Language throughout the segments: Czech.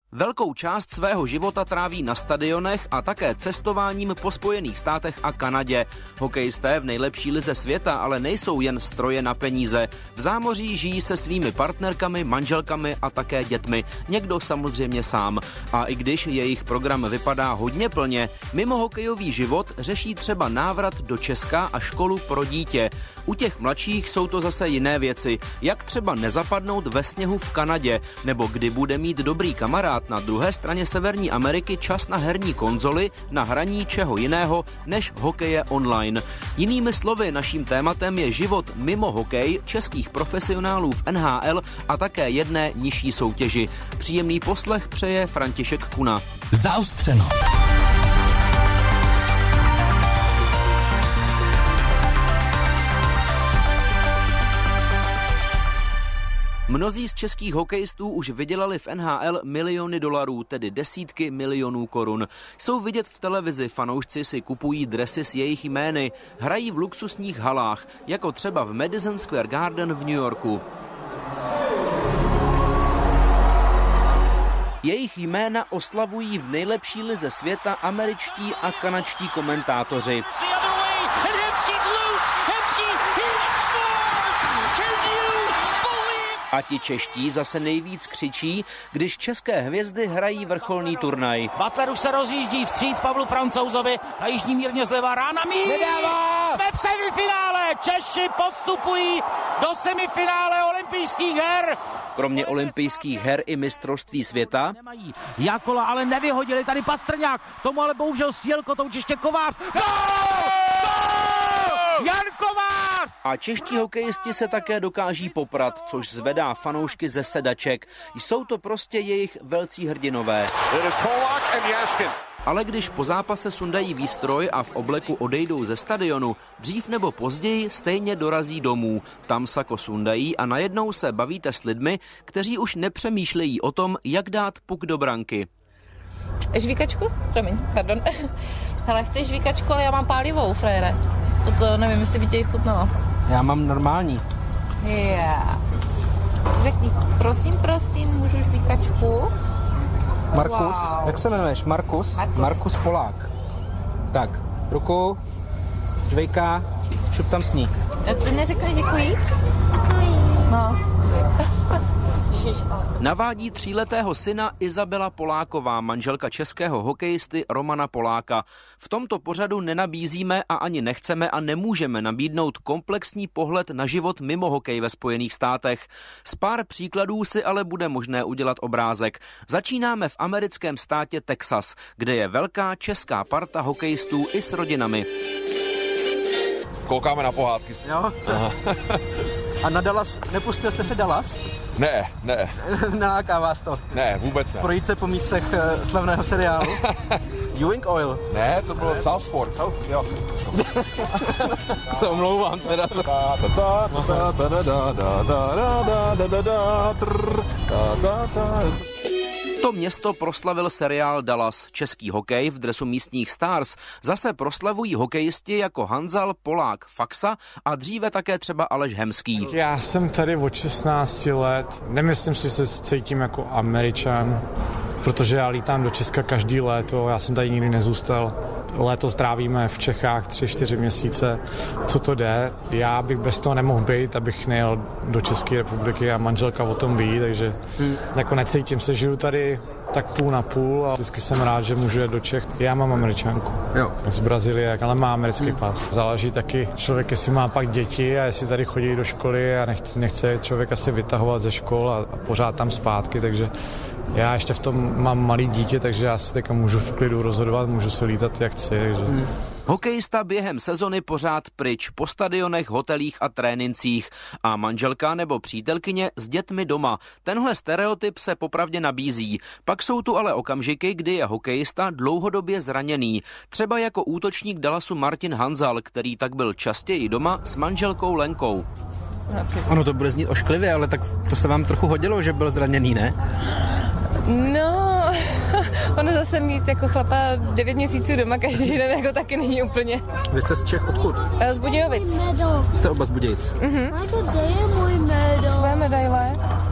Velkou část svého života tráví na stadionech a také cestováním po Spojených státech a Kanadě. Hokejisté v nejlepší lize světa ale nejsou jen stroje na peníze. V zámoří žijí se svými partnerkami, manželkami a také dětmi. Někdo samozřejmě sám. A i když jejich program vypadá hodně plně, mimo hokejový život řeší třeba návrat do Česka a školu pro dítě. U těch mladších jsou to zase jiné věci, jak třeba nezapadnout ve sněhu v Kanadě, nebo kdy bude mít dobrý kamarád na druhé straně Severní Ameriky čas na herní konzoli, na hraní čeho jiného než hokeje online. Jinými slovy, naším tématem je život mimo hokej českých profesionálů v NHL a také jedné nižší soutěži. Příjemný poslech přeje František Kuna. Zaostřeno. Mnozí z českých hokejistů už vydělali v NHL miliony dolarů, tedy desítky milionů korun. Jsou vidět v televizi, fanoušci si kupují dresy s jejich jmény, hrají v luxusních halách, jako třeba v Madison Square Garden v New Yorku. Jejich jména oslavují v nejlepší lize světa američtí a kanadští komentátoři. A ti čeští zase nejvíc křičí, když české hvězdy hrají vrcholný turnaj. Butler už se rozjíždí vstříc Pavlu Francouzovi a jižní mírně zleva rána míč! Jsme v semifinále! Češi postupují do semifinále olympijských her! Kromě olympijských her i mistrovství světa. Jakola ale nevyhodili, tady Pastrňák, tomu ale bohužel sjel kotouč ještě Kovář. Jan Kovář! A čeští hokejisti se také dokáží poprat, což zvedá fanoušky ze sedaček. Jsou to prostě jejich velcí hrdinové. Ale když po zápase sundají výstroj a v obleku odejdou ze stadionu, dřív nebo později stejně dorazí domů. Tam sako sundají a najednou se bavíte s lidmi, kteří už nepřemýšlejí o tom, jak dát puk do branky. Žvíkačku? Promiň, pardon. Hele, chceš žvíkačku, ale já mám pálivou, frére. Toto nevím, jestli by tě chutnalo. Já mám normální. Yeah. Řekni, prosím, můžu žvíkačku? Markus, wow. Jak se jmenuješ? Markus Polák. Tak, ruku, žvejka, šup tam sníh. A ty neřekneš děkuji? No. Navádí 3letého syna Izabela Poláková, manželka českého hokejisty Romana Poláka. V tomto pořadu nenabízíme a ani nechceme a nemůžeme nabídnout komplexní pohled na život mimo hokej ve Spojených státech. Z pár příkladů si ale bude možné udělat obrázek. Začínáme v americkém státě Texas, kde je velká česká parta hokejistů i s rodinami. Koukáme na pohádky. Jo. A na Dallas, nepustil jste se Dallas? Ne. Naláká vás to? Ne, vůbec ne. Projít se po místech slavného seriálu? Ewing Oil? Ne, to bylo Southport, jo. Se omlouvám teda. To město proslavil seriál Dallas. Český hokej v dresu místních Stars zase proslavují hokejisti jako Hanzal, Polák, Faxa a dříve také třeba Aleš Hemský. Já jsem tady od 16 let. Nemyslím si, že se cítím jako Američan, protože já lítám do Česka každý léto. Já jsem tady nikdy nezůstal. Léto strávíme v Čechách 3-4 měsíce. Co to jde? Já bych bez toho nemohl být, abych nejel do České republiky a manželka o tom ví, takže jako necítím se, žiju tady tak půl na půl a vždycky jsem rád, že můžu jet do Čech. Já mám Američanku z Brazílie, ale má americký pas. Záleží taky člověk, jestli má pak děti a jestli tady chodí do školy a nechce člověk asi vytahovat ze škol a pořád tam zpátky, takže já ještě v tom mám malý dítě, takže já si teďka můžu v klidu rozhodovat, můžu si lítat jak chci. Takže. Hokejista během sezony pořád pryč, po stadionech, hotelích a trénincích a manželka nebo přítelkyně s dětmi doma. Tenhle stereotyp se popravdě nabízí. Pak jsou tu ale okamžiky, kdy je hokejista dlouhodobě zraněný. Třeba jako útočník Dallasu Martin Hanzal, který tak byl častěji doma s manželkou Lenkou. Ono to bude znít ošklivě, ale tak to se vám trochu hodilo, že byl zraněný, ne? No, ono zase mít jako chlapa 9 měsíců doma každý den jako taky není úplně. Vy jste z Čech odkud? Z Budějovic. Jste oba z Budějic. Tvoje medaile.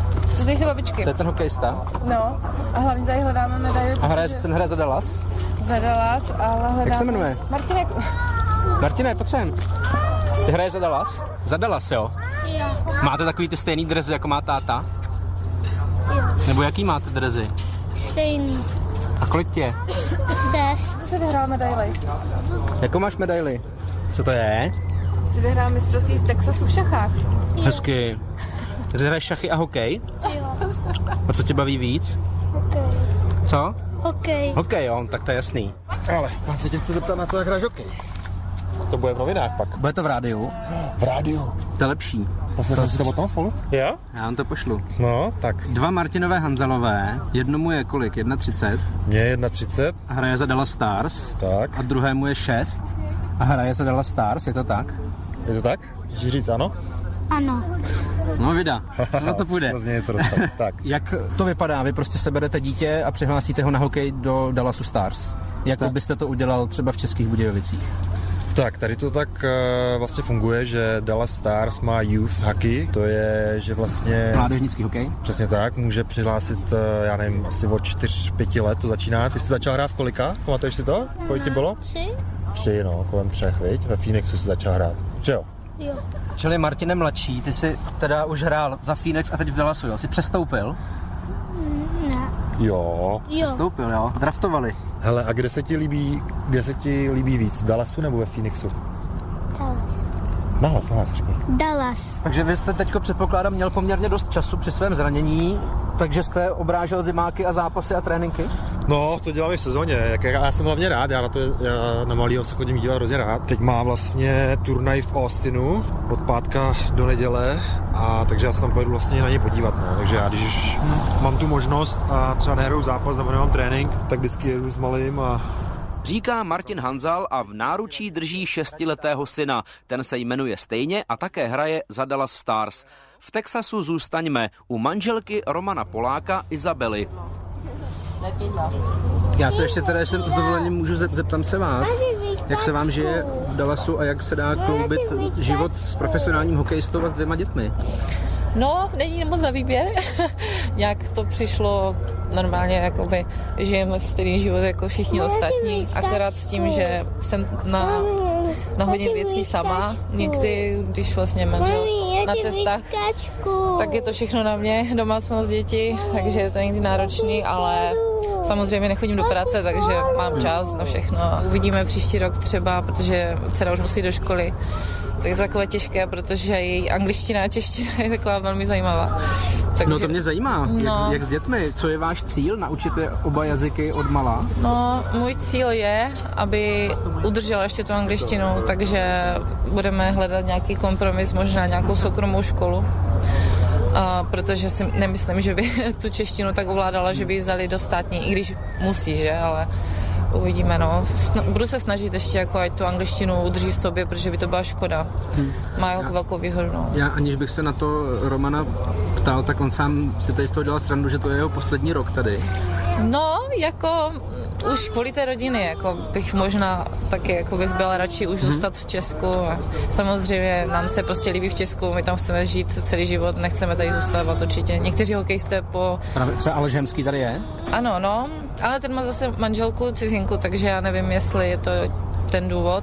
Pozvej si babičky. To je ten hokejista. No, a hlavně tady hledáme medaily. A ten hraje za Dallas? Za Dallas, ale hledáme... Jak se jmenuje? Martine, pojď sem. Ty hraje za Dallas? Za Dallas, jo? Jo. Máte takový ty stejný dresy, jako má táta? Jo. Nebo jaký máte dresy? Stejný. A kolik tě? 6. To si vyhrál medaily. Jakou máš medaili? Co to je? Jsi vyhrál mistrovství z Texasu v šachách. Hezky. Takže hraješ šachy a hokej? Jo. A co tě baví víc? Hokej. Co? Hokej. Hokej, jo, tak to je jasný. Ale pán se tě chce zeptat na to, jak hraješ hokej. To bude v novinách pak. Bude to v rádiu? V rádiu. To je lepší. Poslechneme si to potom spolu? Jo? Já vám to pošlu. No, tak. 2 Martinové Hanzelové, jednomu je kolik? 1,30. Mně je 1,30. A hraje za Dallas Stars. Tak. A druhému je 6. A hraje za Dallas Stars, je to tak? Je to tak? Můžeš říct ano? Ano. No vida, no to půjde. Z něco dostat. Tak. Jak to vypadá? Vy prostě seberete dítě a přihlásíte ho na hokej do Dallasu Stars. Jak byste to udělal třeba v Českých Budějovicích? Tak, tady to tak vlastně funguje, že Dallas Stars má youth hockey, to je, že vlastně... Mládežnický hokej? Přesně tak, může přihlásit, já nevím, asi od 4-5 let to začíná. Ty jsi začal hrát v kolika? Pamatuješ si to? Kolik ti bylo? 3. 3, no, kolem 3, viď? Ve Phoenixu jsi začal hrát, že jo? Jo. Čili Martine mladší, ty jsi teda už hrál za Phoenix a teď v Dallasu, jo? Jsi přestoupil? Ne. Jo. Jo. Přestoupil, jo? Draftovali. Hele, a kde se ti líbí víc, v Dallasu nebo ve Phoenixu? Nahlas, řekni. Dallas. Takže vy jste teďko, předpokládám, měl poměrně dost času při svém zranění, takže jste obrážel zimáky a zápasy a tréninky? No, to dělám i v sezóně. Já jsem hlavně rád, já na malýho se chodím dívat hrozně rád. Teď má vlastně turnaj v Austinu od pátka do neděle, a takže já se tam pojedu vlastně na něj podívat. No. Takže já, když už mám tu možnost a třeba nehraju zápas nebo nemám trénink, tak vždycky jedu s malým a... Říká Martin Hanzal a v náručí drží 6letého syna. Ten se jmenuje stejně a také hraje za Dallas Stars. V Texasu zůstaňme u manželky Romana Poláka Izabely. Já se ještě teda, jestli s dovolením můžu zeptám se vás, jak se vám žije v Dallasu a jak se dá kloubit život s profesionálním hokejistou a s 2 dětmi? No, není moc na výběr. Jak to přišlo normálně, jakoby žijeme stejný život jako všichni ostatní, akorát s tím, že jsem na hodně věcí sama. Někdy, když vlastně manžel na cestách, tak je to všechno na mě, domácnost, děti, takže je to někdy náročný, ale samozřejmě nechodím do práce, takže mám čas na všechno. Uvidíme příští rok třeba, protože dcera už musí do školy. Tak je to takové těžké, protože její angličtina a čeština je taková velmi zajímavá. Takže, no to mě zajímá, jak s dětmi. Co je váš cíl? Naučit je oba jazyky od mala? No, můj cíl je, aby udržela ještě tu angličtinu, takže budeme hledat nějaký kompromis, možná nějakou soukromou školu. Protože si nemyslím, že by tu češtinu tak ovládala, že by ji vzali do státní, i když musí, že, ale uvidíme, no. Budu se snažit ještě, jako ať tu angličtinu udrží v sobě, protože by to byla škoda. Má jako velkou výhodu, no. Já, aniž bych se na to Romana ptal, tak on sám si tady z toho dělal srandu, že to je jeho poslední rok tady. No, jako už kvůli té rodiny, jako bych možná taky jako bych byla radši už zůstat v Česku. A samozřejmě nám se prostě líbí v Česku, my tam chceme žít celý život, nechceme tady zůstávat určitě. Někteří hokejisté právě třeba Aleš Hemský tady je? Ano, no, ale ten má zase manželku cizinku, takže já nevím, jestli je to ten důvod.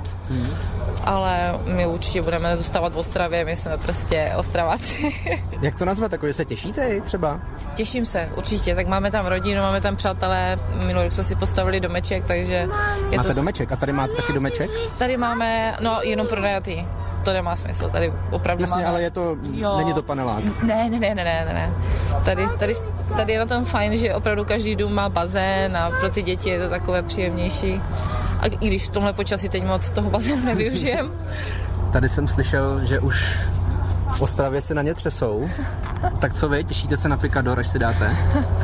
Ale my určitě budeme zůstávat v Ostravě, my jsme prostě Ostraváci. Jak to nazvat, jako, že se těšíte třeba? Těším se, určitě, tak máme tam rodinu, máme tam přátelé, minulý rok jsme si postavili domeček, takže... Máte domeček? A tady máte taky domeček? Tady máme, no, jenom pronajatý. To nemá smysl, tady opravdu jasně, máme... ale je to, není to panelák. Ne. Tady je na tom fajn, že opravdu každý dům má bazén a pro ty děti je to takové příjemnější. A i když v tomhle počasí teď moc toho bazénu nevyužijem. Tady jsem slyšel, že už v Ostravě se na ně třesou. Tak co vy, těšíte se na pikador, až si dáte?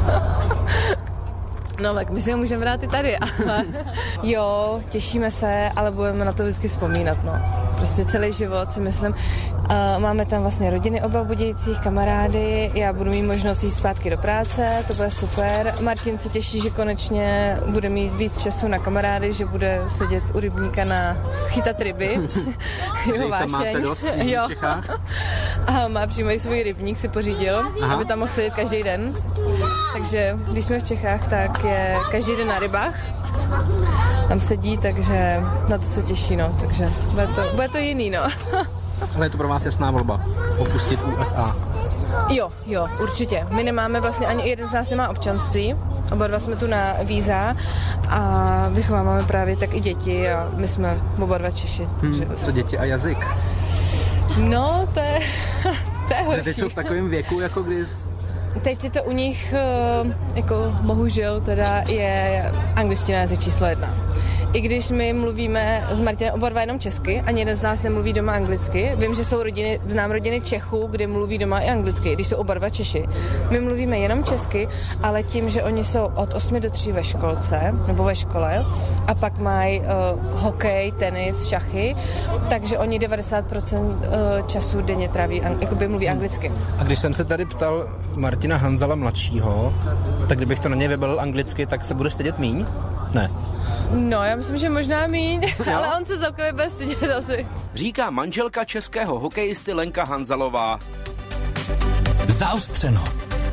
No tak my si ho můžeme brát i tady, ale jo, těšíme se, ale budeme na to vždycky vzpomínat, no. prostě celý život, si myslím. Máme tam vlastně rodiny oba v Budějcích, kamarády, já budu mít možnost jít zpátky do práce, to bude super. Martin se těší, že konečně bude mít víc času na kamarády, že bude sedět u rybníka chytat ryby. Jeho vášeň. Máte dost v Čechách? A má přímo i svůj rybník, si pořídil, aby tam mohl sedět každý den. Takže když jsme v Čechách, tak je každý den na rybách. Tam sedí, takže na to se těší, no. Takže bude to jiný, no. Ale je to pro vás jasná volba, opustit USA. Jo, určitě. My nemáme vlastně, ani jeden z nás nemá občanství, oba dva jsme tu na víza a vychováváme právě tak i děti a my jsme oba dva Češi. Co děti a jazyk? No, to je horší. Teď jsou v takovém věku, jako kdy... Teď je to u nich, jako bohužel teda je angličtina jazyk číslo 1. I když my mluvíme s Martinem oba dva jenom česky, ani jeden z nás nemluví doma anglicky. Vím, že jsou znám rodiny Čechů, kde mluví doma i anglicky, když jsou oba dva Češi. My mluvíme jenom česky, ale tím, že oni jsou od 8 do 3 ve školce, nebo ve škole, a pak mají hokej, tenis, šachy, takže oni 90% času denně tráví, jakoby mluví anglicky. A když jsem se tady ptal Martina Hanzala mladšího, tak kdybych to na něj vybalil anglicky, tak se bude stydět míň? Ne. No, já myslím, že možná míň, ale on se celkově bude stydět asi. Říká manželka českého hokejisty Lenka Hanzalová. Zaostřeno.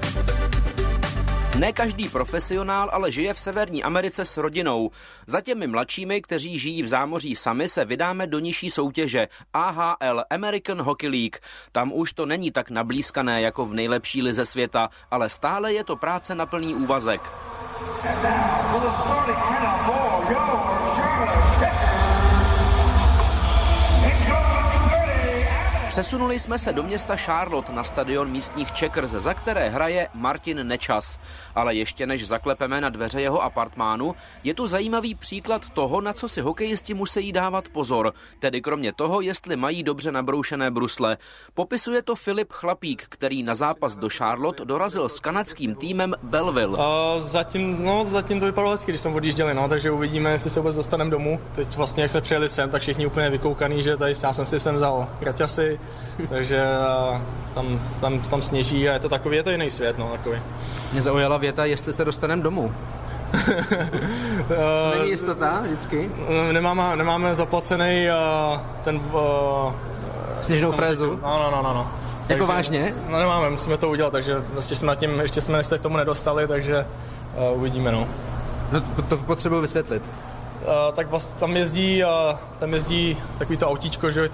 Ne každý profesionál ale žije v Severní Americe s rodinou. Za těmi mladšími, kteří žijí v zámoří sami, se vydáme do nižší soutěže AHL, American Hockey League. Tam už to není tak nablízkané jako v nejlepší lize světa, ale stále je to práce na plný úvazek. Přesunuli jsme se do města Charlotte na stadion místních Checkers, za které hraje Martin Nečas. Ale ještě než zaklepeme na dveře jeho apartmánu, je tu zajímavý příklad toho, na co si hokejisti musí dávat pozor. Tedy kromě toho, jestli mají dobře nabroušené brusle. Popisuje to Filip Chlapík, který na zápas do Charlotte dorazil s kanadským týmem Belleville. Zatím to vypadalo hezky, když jsme odjížděli, takže uvidíme, jestli se vůbec dostaneme domů. Teď vlastně, jak jsme přijeli sem, tak všichni úplně vykoukaný, že tady já jsem si sem vzal kraťasy, takže tam sněží a je to jiný svět, takový. Mě zaujala věta, jestli se dostaneme domů. Není jistota vždycky? Nemáme zaplacený ten... sněžnou frézu? No. Jako vážně? No nemáme, musíme to udělat, takže ještě jsme se k tomu nedostali, takže uvidíme, no. No to potřebuji vysvětlit. Tak tam jezdí takový to autíčko, že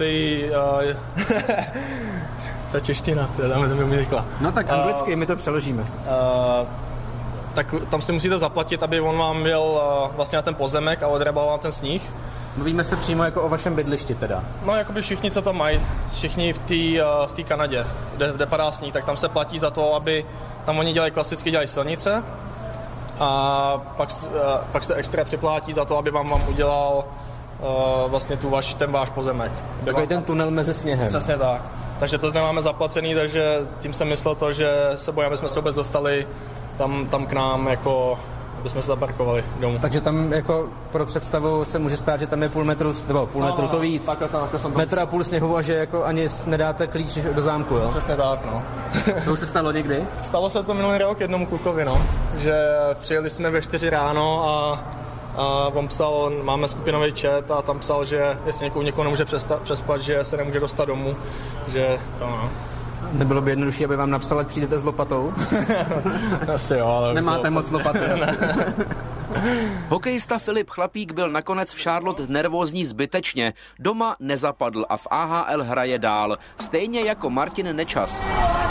ta čeština, tam mi řekla. No tak anglicky, my to přeložíme. Tak tam si musíte zaplatit, aby on vám jel vlastně na ten pozemek a odrabal na ten sníh. Mluvíme se přímo jako o vašem bydlišti teda. No jakoby všichni, co tam mají, všichni v té Kanadě, kde padá sníh, tak tam se platí za to, aby tam oni klasicky dělají silnice. A pak se extra připlátí za to, aby vám udělal vlastně ten váš pozemek. Takový ten tunel mezi sněhem. Přesně tak. Takže to nemáme zaplacený, takže tím jsem myslel to, že se bojím, aby jsme se vůbec dostali tam k nám, jako aby jsme se zaparkovali domů. Takže tam jako pro představu se může stát, že tam je půl metru to víc. Metr a půl sněhu a že jako ani nedáte klíč do zámku, jo? Přesně tak, no. To už se stalo někdy? Stalo se to minulý rok jednomu klukovi, no. Že přijeli jsme ve 4 ráno a on psal, máme skupinový chat a tam psal, že jestli někoho nemůže přespat, že se nemůže dostat domů, že to no. Nebylo by jednodušší, aby vám napsal, ať přijdete s lopatou? Asi jo, ale... Nemáte moc lopaty. Hokejista Filip Chlapík byl nakonec v Charlotte nervózní zbytečně. Doma nezapadl a v AHL hraje dál. Stejně jako Martin Nečas.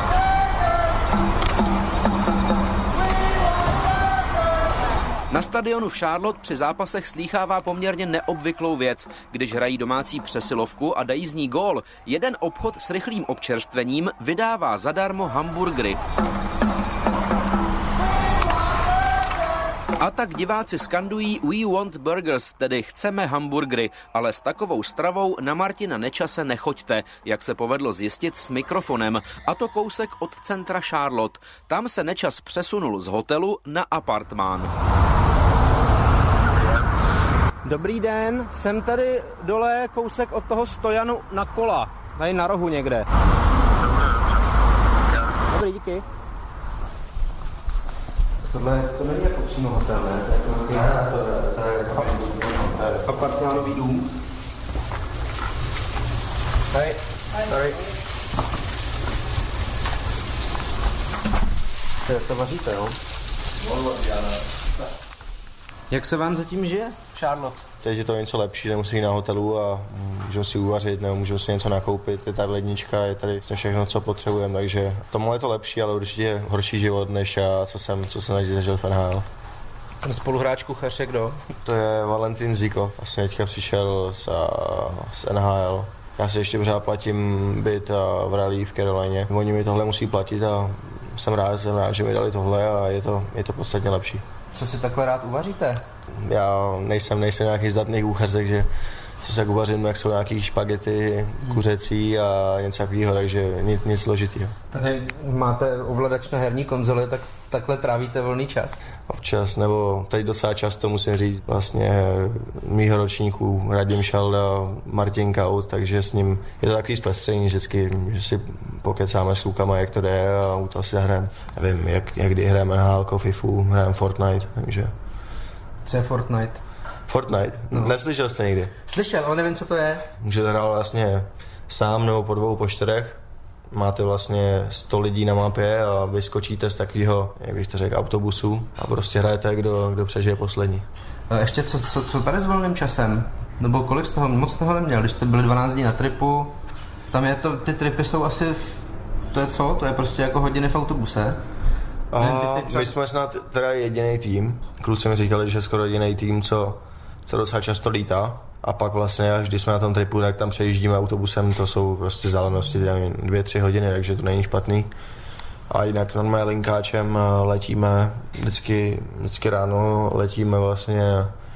Na stadionu v Charlotte při zápasech slýchává poměrně neobvyklou věc. Když hrají domácí přesilovku a dají z ní gól, jeden obchod s rychlým občerstvením vydává zadarmo hamburgery. A tak diváci skandují We want burgers, tedy chceme hamburgery, ale s takovou stravou na Martina Nečase nechoďte, jak se povedlo zjistit s mikrofonem, a to kousek od centra Charlotte. Tam se Nečas přesunul z hotelu na apartmán. Dobrý den, jsem tady dole kousek od toho stojanu na kola, tady na rohu někde. Dobrý, díky. Tohle to není jako přímo hotel, ne? To je apartmánový dům. Hej, sorry. To vaříte, jo? Jak se vám zatím žije, Charlotte? Teď je to něco lepší, nemusím jít na hotelu a můžu si uvařit, nebo můžu si něco nakoupit. Je tady lednička, je tady všechno, co potřebujeme, takže tomu je to lepší, ale určitě horší život, než já, co jsem zažil v NHL. Ten spoluhráč kuchař je kdo? To je Valentin Zikov, vlastně teďka přišel z NHL. Já si ještě pořád platím byt v Raleigh v Carolině. Oni mi tohle musí platit a jsem rád, že mi dali tohle a je to podstatně lepší. Co si takhle rád uvaříte? Já nejsem nějaký zdatný kuchař, takže co se uvařím, jak jsou nějaký špagety, kuřecí a něco takového, takže nic složitýho. Tady máte ovladač na herní konzole, tak takhle trávíte volný čas? Občas, nebo teď docela často musím říct vlastně mýho ročníků Radim Šalda, Martin Kaut, takže s ním je to takový zpestření vždycky, že si pokecáme s klukama, jak to jde a u toho si zahrajeme. Nevím, kdy hrajeme NHL, FIFU, hrajeme Fortnite, takže... Co je Fortnite? Fortnite? No. Neslyšel jste někdy? Slyšel, ale nevím, co to je. Můžete hrát vlastně sám nebo po 2, po 4. Máte vlastně 100 lidí na mapě a vyskočíte z takového, jak bych to řekl, autobusu a prostě hrajete, kdo přežije poslední. A ještě co tady s volným časem? Nebo kolik z toho, moc toho neměl, když jste byli 12 dní na tripu? Tam je to, ty tripy jsou asi, to je co? To je prostě jako hodiny v autobuse? My jsme snad teda jediný tým. Kluci mi říkali, že skoro jediný tým, co docela často lítá. A pak vlastně, až když jsme na tom tripu, tak tam přejíždíme autobusem, to jsou prostě vzdálenosti 2-3 hodiny, takže to není špatný. A jinak normálně linkáčem letíme, vždycky ráno letíme vlastně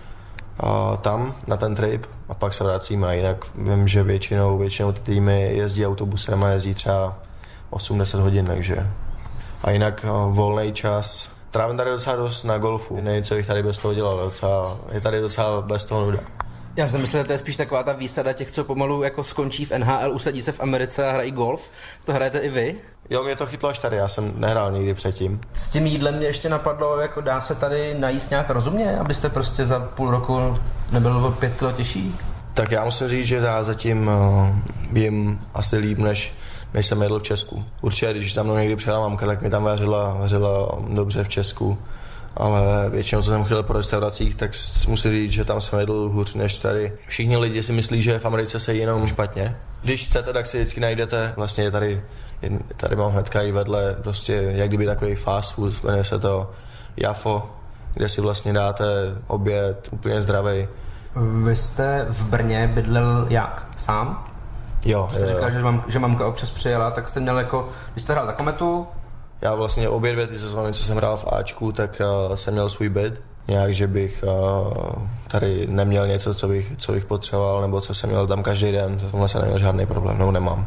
tam na ten trip a pak se vracíme. A jinak vím, že většinou ty týmy jezdí autobusem a jezdí třeba 8-10 hodin, takže... A jinak volný čas. Trávím tady docela dost na golfu. Nevím, co bych tady bez toho dělal. Je tady docela bez toho nuda. Já jsem myslel, že to je spíš taková ta výsada těch, co pomalu jako skončí v NHL, usadí se v Americe a hrají golf. To hrajete i vy? Jo, mě to chytlo až tady, já jsem nehrál nikdy předtím. S tím jídlem mě ještě napadlo, jako dá se tady najíst nějak rozumně, abyste prostě za půl roku nebyl o 5 kilo těžší? Tak já musím říct, že já zatím jim asi líp, než jsem jedl v Česku. Určitě, když za mnou někdy přijela mamka, tak mi tam vařila dobře v Česku. Ale většinou, co jsem chtěl po restauracích, tak musím říct, že tam jsem jedl hůř než tady. Všichni lidi si myslí, že v Americe se jí jenom špatně. Když chcete, tak si vždycky najdete, vlastně tady mám hnedka i vedle, prostě jak kdyby takový fast food, jmenuje se to Jafo, kde si vlastně dáte oběd úplně zdravý. Vy jste v Brně bydlel jak? Sám? Jo. Jste říkal, že mamka občas přijela, tak jste měl jako, když jste hrál za Kometu? Já vlastně obě 2 ty sezóny, co jsem hrál v Ačku, tak jsem měl svůj byt. Nějak, že bych tady neměl něco, co bych potřeboval, nebo co jsem měl tam každý den, to tomhle jsem neměl žádný problém, nebo nemám.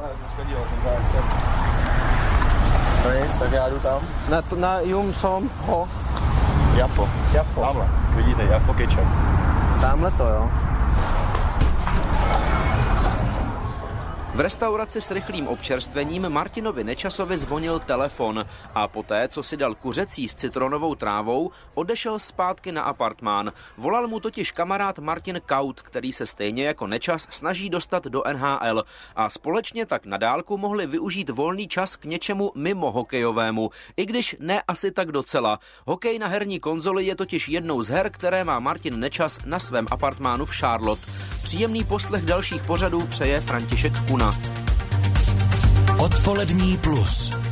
Tak já jdu tam. Na Jum Som Ho. Jafo. Tamhle, vidíte, Jafo Kitchen. Tamhle to, jo. V restauraci s rychlým občerstvením Martinovi Nečasovi zvonil telefon a poté, co si dal kuřecí s citronovou trávou, odešel zpátky na apartmán. Volal mu totiž kamarád Martin Kaut, který se stejně jako Nečas snaží dostat do NHL a společně tak na dálku mohli využít volný čas k něčemu mimo hokejovému, i když ne asi tak docela. Hokej na herní konzoli je totiž jednou z her, které má Martin Nečas na svém apartmánu v Charlotte. Příjemný poslech dalších pořadů přeje František Kuna. Odpolední plus.